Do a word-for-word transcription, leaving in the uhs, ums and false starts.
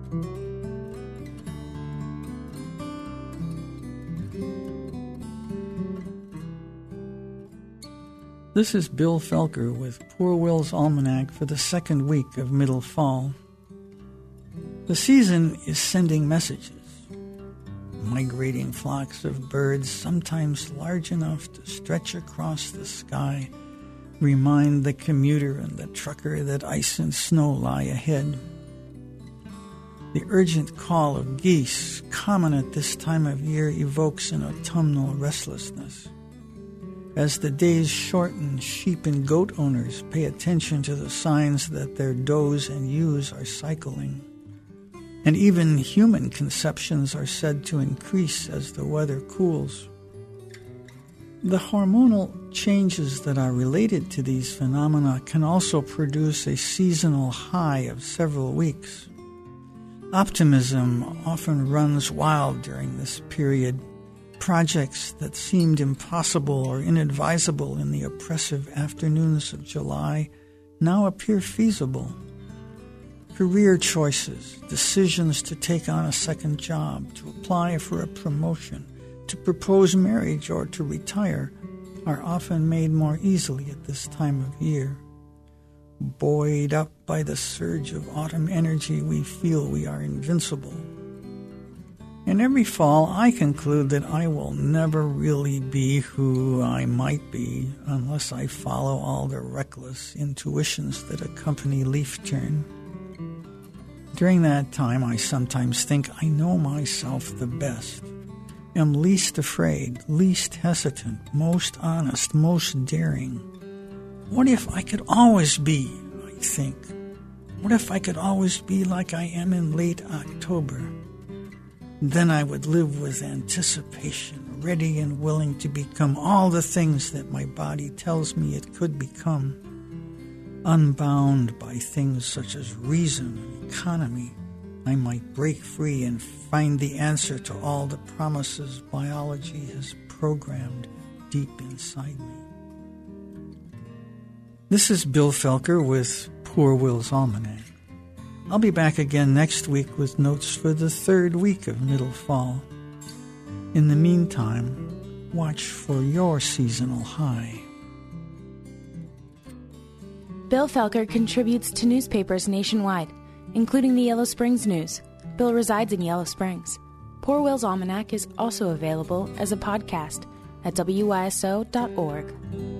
This is Bill Felker with Poor Will's Almanac for the second week of middle fall. The season is sending messages. Migrating flocks of birds, sometimes large enough to stretch across the sky, remind the commuter and the trucker that ice and snow lie ahead. The urgent call of geese, common at this time of year, evokes an autumnal restlessness. As the days shorten, sheep and goat owners pay attention to the signs that their does and ewes are cycling. And even human conceptions are said to increase as the weather cools. The hormonal changes that are related to these phenomena can also produce a seasonal high of several weeks. Optimism often runs wild during this period. Projects that seemed impossible or inadvisable in the oppressive afternoons of July now appear feasible. Career choices, decisions to take on a second job, to apply for a promotion, to propose marriage, or to retire are often made more easily at this time of year. Buoyed up by the surge of autumn energy, we feel we are invincible. And every fall, I conclude that I will never really be who I might be unless I follow all the reckless intuitions that accompany leaf turn. During that time, I sometimes think I know myself the best, am least afraid, least hesitant, most honest, most daring. What if I could always be, I think? What if I could always be like I am in late October? Then I would live with anticipation, ready and willing to become all the things that my body tells me it could become. Unbound by things such as reason and economy, I might break free and find the answer to all the promises biology has programmed deep inside me. This is Bill Felker with Poor Will's Almanac. I'll be back again next week with notes for the third week of middle fall. In the meantime, watch for your seasonal high. Bill Felker contributes to newspapers nationwide, including the Yellow Springs News. Bill resides in Yellow Springs. Poor Will's Almanac is also available as a podcast at W Y S O dot org.